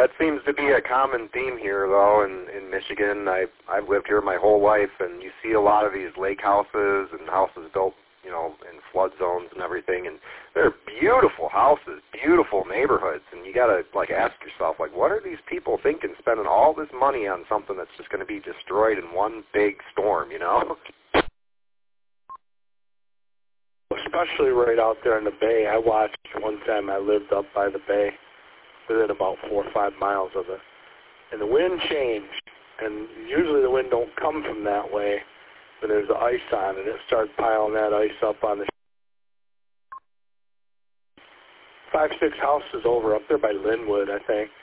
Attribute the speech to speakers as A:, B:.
A: That seems to be a common theme here, though, in Michigan. I've lived here my whole life, and you see a lot of these lake houses and houses built, in flood zones and everything, and they're beautiful houses, beautiful neighborhoods, and you got to, ask yourself, what are these people thinking, spending all this money on something that's just going to be destroyed in one big storm,
B: Especially right out there in the bay. I watched one time I lived up by the bay, within about 4 or 5 miles of it, and the wind changed, and usually the wind don't come from that way when there's the ice on, and it started piling that ice up on the 5, 6 houses over up there by Linwood, I think.